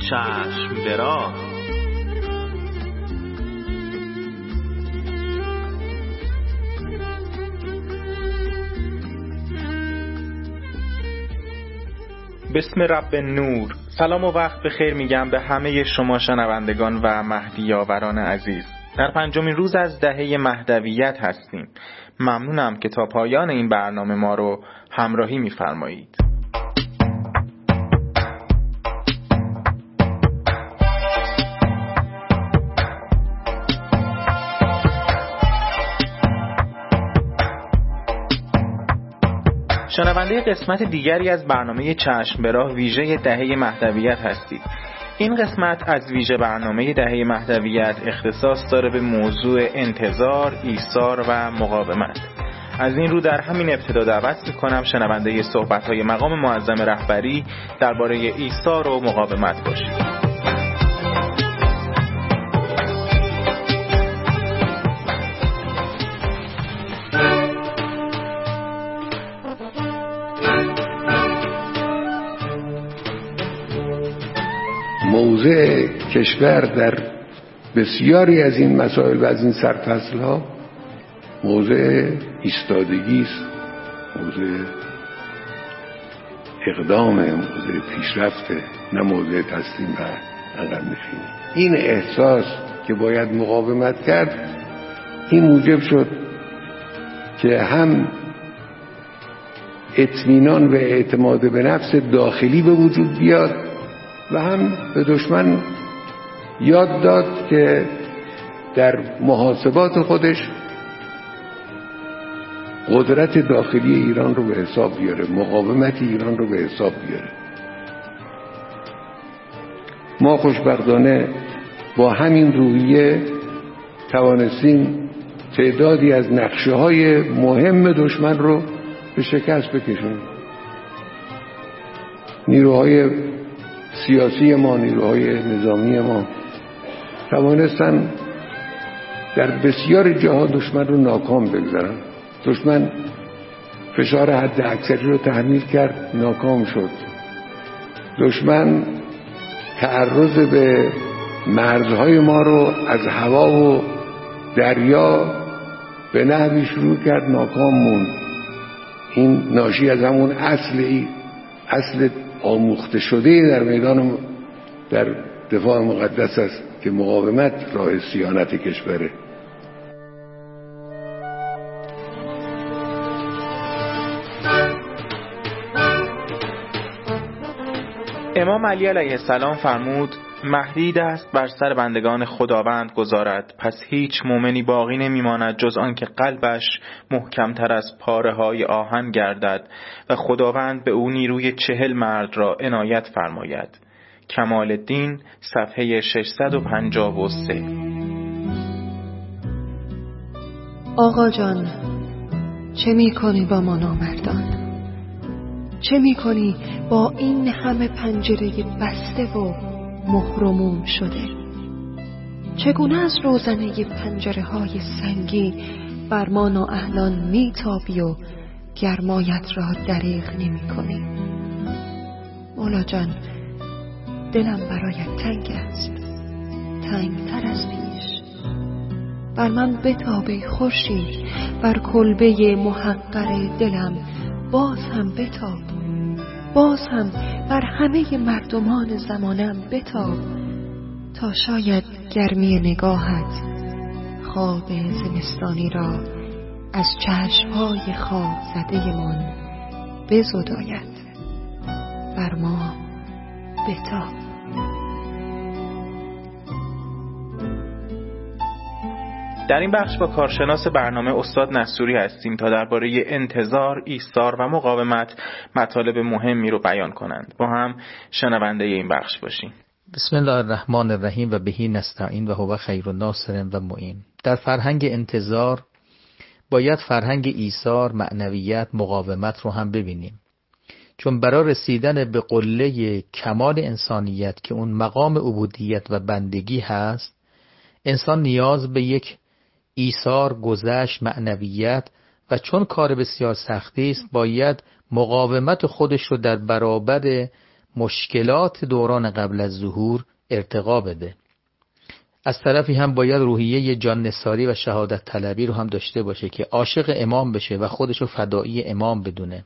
چشم دراز. بسم رب نور. سلام و وقت بخیر میگم به همه شما شنوندگان و مهدیاوران عزیز. در پنجمین روز از دهه مهدویت هستیم. ممنونم که تا پایان این برنامه ما رو همراهی میفرمایید. شنونده قسمت دیگری از برنامه چشم به راه ویژه دهه مهدویت هستید. این قسمت از ویژه برنامه دهه مهدویت اختصاص داره به موضوع انتظار، ایثار و مقاومت. از این رو در همین ابتدا دعوت می‌کنم شنونده صحبت‌های مقام معظم رهبری درباره ایثار و مقاومت باشید. موضع کشور در بسیاری از این مسائل و از این سرفصل‌ها موضع ایستادگی است، موضع اقدامه، موضع پیشرفته، نه موضع تسلیم و عقب نشینی. این احساس که باید مقاومت کرد این موجب شد که هم اطمینان و اعتماد به نفس داخلی به وجود بیاد و هم به دشمن یاد داد که در محاسبات خودش قدرت داخلی ایران رو به حساب بیاره، مقاومت ایران رو به حساب بیاره. ما خوشبختانه با همین روحیه توانستیم تعدادی از نقشه‌های مهم دشمن رو به شکست بکشونیم. نیروهای سیاسی ما، نیروهای نظامی ما توانستن در بسیار جاها دشمن رو ناکام بگذارن. دشمن فشار حد اکثری رو تحمیل کرد، ناکام شد. دشمن تعرض به مرزهای ما رو از هوا و دریا به نحوی شروع کرد، ناکام موند. این ناشی از همون اصل آموخته شده در میدان در دفاع مقدس است که مقاومت راه صیانت کشوره. امام علی علیه السلام فرمود مهدی دست بر سر بندگان خداوند گذارد، پس هیچ مؤمنی باقی نمیماند جز آن که قلبش محکمتر از پاره های آهن گردد و خداوند به او نیروی 40 مرد را عنایت فرماید. کمال الدین صفحه 653. آقا جان چه می کنی با ما نامردان؟ چه می کنی با این همه پنجره بسته و مهرموم شده؟ چگونه از روزنه پنجره های سنگی بر ما نااهلان می تابی و گرمایت را دریغ نمی کنی؟ مولا جان دلم برایت تنگ است، تنگتر از پیش. بر من بتابه خورشید، بر کلبه محقر دلم باز هم بتاب، باز هم بر همه مردمان زمانم بتاب، تا شاید گرمی نگاهت خواب زمستانی را از چشمهای خواب زده من بزداید. بر ما بتاب. در این بخش با کارشناس برنامه استاد نصوری هستیم تا درباره انتظار، ایثار و مقاومت مطالب مهمی رو بیان کنند. با هم شنونده این بخش باشیم. بسم الله الرحمن الرحیم و بهی نستعین و هو خیر الناصر و معین. در فرهنگ انتظار باید فرهنگ ایثار، معنویت، مقاومت رو هم ببینیم. چون برای رسیدن به قله کمال انسانیت که اون مقام عبودیت و بندگی هست، انسان نیاز به یک ایثار، گذشت، معنویت و چون کار بسیار سختی است باید مقاومت خودش رو در برابر مشکلات دوران قبل از ظهور ارتقا بده. از طرفی هم باید روحیه جان نثاری و شهادت طلبی رو هم داشته باشه که عاشق امام بشه و خودشو فدایی امام بدونه.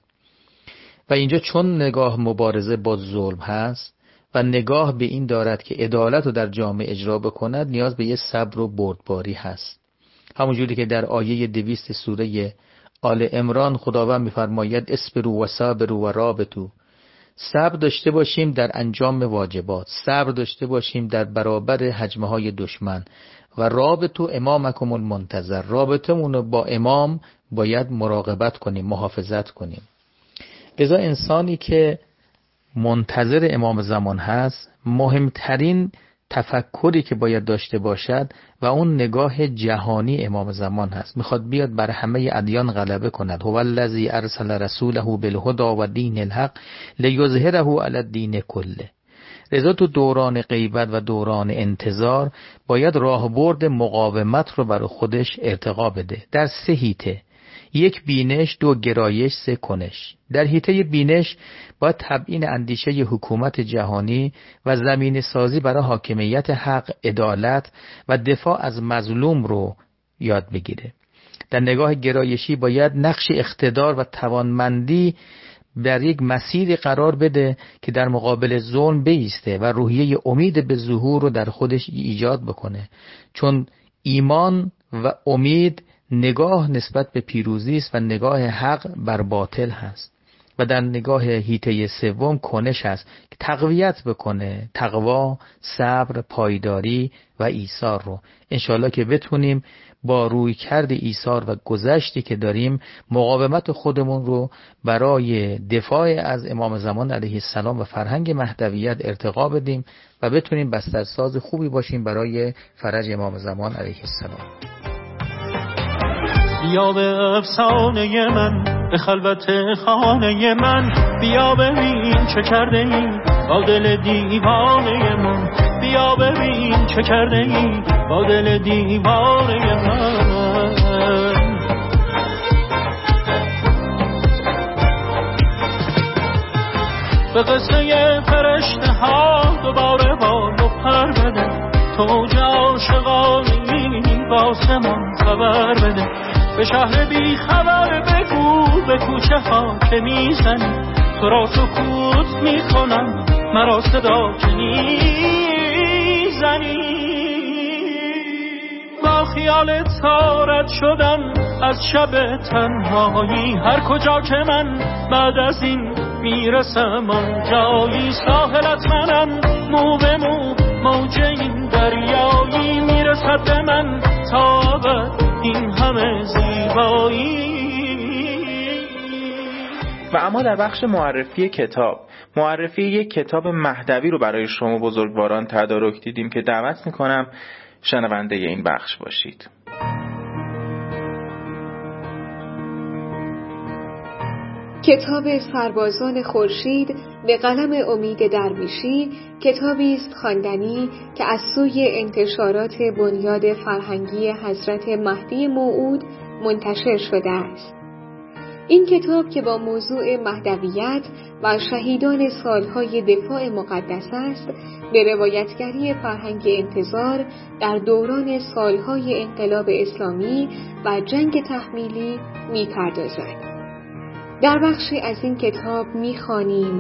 و اینجا چون نگاه مبارزه با ظلم هست و نگاه به این دارد که عدالت رو در جامعه اجرا بکند، نیاز به یه صبر و بردباری هست. همونجوری که در آیه 200 سوره آل عمران خداوند می‌فرماید اصبروا و صابروا و رابطوا، صبر داشته باشیم در انجام واجبات، صبر داشته باشیم در برابر هجمه‌های دشمن، و رابطوا امامکم المنتظر، رابطمون رو با امام باید مراقبت کنیم، محافظت کنیم. لذا انسانی که منتظر امام زمان هست، مهمترین تفکری که باید داشته باشد و اون نگاه جهانی امام زمان هست. میخواد بیاد بر همه ادیان غلبه کند. هو الذی ارسل رسوله بالهدی و دین الحق لیظهره علی الدین کله. لذا تو دوران غیبت و دوران انتظار باید راهبرد مقاومت رو برای خودش ارتقا بده در 3 حیطه: 1 بینش، 2 گرایش، 3 کنش. در حیطه بینش باید تبیین اندیشه حکومت جهانی و زمین سازی برای حاکمیت حق، عدالت و دفاع از مظلوم رو یاد بگیره. در نگاه گرایشی باید نقش اقتدار و توانمندی در یک مسیر قرار بده که در مقابل ظلم بایسته و روحیه امید به ظهور رو در خودش ایجاد بکنه، چون ایمان و امید نگاه نسبت به پیروزی است و نگاه حق بر باطل هست. و در نگاه حیطه 3 کنش هست که تقویت بکنه تقوا، صبر، پایداری و ایثار رو. انشالله که بتونیم با روی کرد ایثار و گذشتی که داریم مقاومت خودمون رو برای دفاع از امام زمان علیه السلام و فرهنگ مهدویت ارتقا بدیم و بتونیم بسترساز خوبی باشیم برای فرج امام زمان علیه السلام. بیا به افسانه من، به خلوت خانه من، بیا ببین چه کرده ای با دل دیوانه من، بیا ببین چه کرده ای با دل دیوانه من. به قصه فرشته ها دوباره بال و پر بده، تو جا عاشقانی با آسمان خبر بده، به شهر بی خبر بگو به کوچه ها که میزنی، تو را سکوت میکنم مرا صدا که میزنی. با خیال تارت شدم از شب تنهایی، هر کجا که من بعد از این میرسم آن جایی، ساحلت منم مو به مو موج این دریایی، میرسد به من تا ابد این همه زیبایی. و اما در بخش معرفی کتاب، معرفی یک کتاب مهدوی رو برای شما بزرگواران تدارک دیدیم که دعوت میکنم شنونده این بخش باشید. کتاب سربازان خورشید به قلم امید درویشی، کتابی است خواندنی که از سوی انتشارات بنیاد فرهنگی حضرت مهدی موعود منتشر شده است. این کتاب که با موضوع مهدویت و شهیدان سالهای دفاع مقدس است، به روایتگری فرهنگ انتظار در دوران سالهای انقلاب اسلامی و جنگ تحمیلی می‌پردازد. در بخشی از این کتاب می‌خوانیم: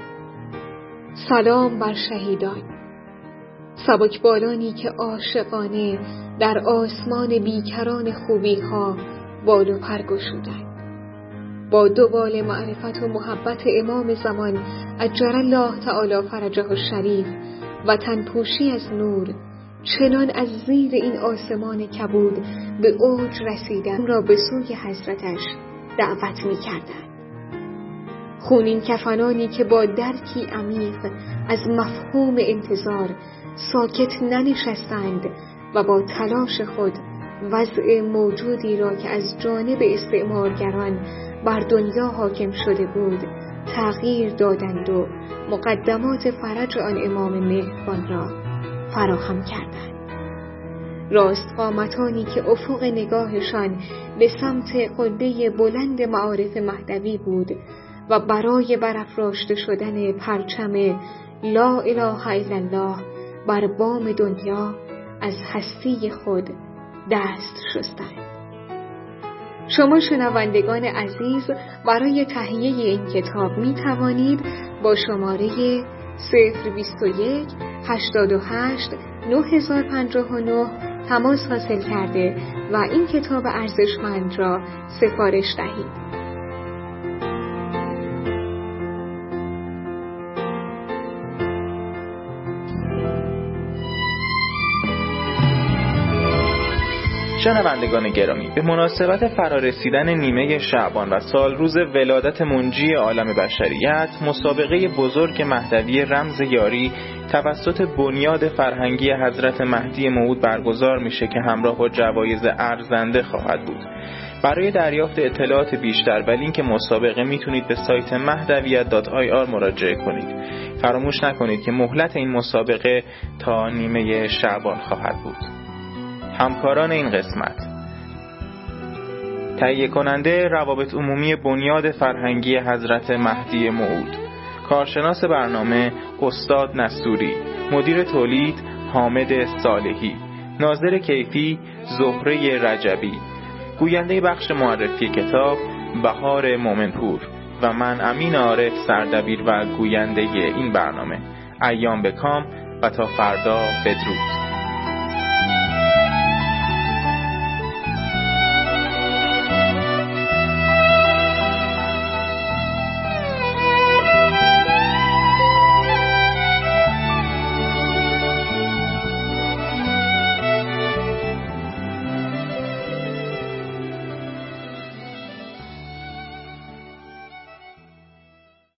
سلام بر شهیدان، سبکبالانی که عاشقانه در آسمان بیکران خوبی‌ها بال و پر گشودند، با 2 بال معرفت و محبت امام زمان عجل الله تعالی فرجه الشریف و تنپوشی از نور، چنان از زیر این آسمان کبود به اوج رسیدن را به سوی حضرتش دعوت می‌کردند. خونین کفنانی که با درکی عمیق از مفهوم انتظار ساکت ننشستند و با تلاش خود وضع موجودی را که از جانب استعمارگران بر دنیا حاکم شده بود تغییر دادند و مقدمات فرج آن امام مهربان را فراهم کردند. راستقامتانی که افق نگاهشان به سمت قله بلند معارف مهدوی بود و برای برافراشته شدن پرچم لا اله الا الله بر بام دنیا از هستی خود دست شستند. شما شنوندگان عزیز برای تهیه این کتاب می توانید با شماره 021 88 9059 تماس حاصل کرده و این کتاب ارزشمند را سفارش دهید. شنوندگان گرامی، به مناسبت فرارسیدن نیمه شعبان و سال روز ولادت منجی عالم بشریت، مسابقه بزرگ مهدوی رمز یاری توسط بنیاد فرهنگی حضرت مهدی موعود برگزار میشه که همراه با جوایز ارزنده خواهد بود. برای دریافت اطلاعات بیشتر و لینک مسابقه میتونید به سایت mahdaviyyat.ir مراجعه کنید. فراموش نکنید که مهلت این مسابقه تا نیمه شعبان خواهد بود. همکاران این قسمت: تهیه کننده روابط عمومی بنیاد فرهنگی حضرت مهدی موعود، کارشناس برنامه استاد نصوری، مدیر تولید حامد صالحی، ناظر کیفی زهره رجبی، گوینده بخش معرفی کتاب بهار مومنپور و من امین عارف سردبیر و گوینده این برنامه. ایام به کام و تا فردا بدرود.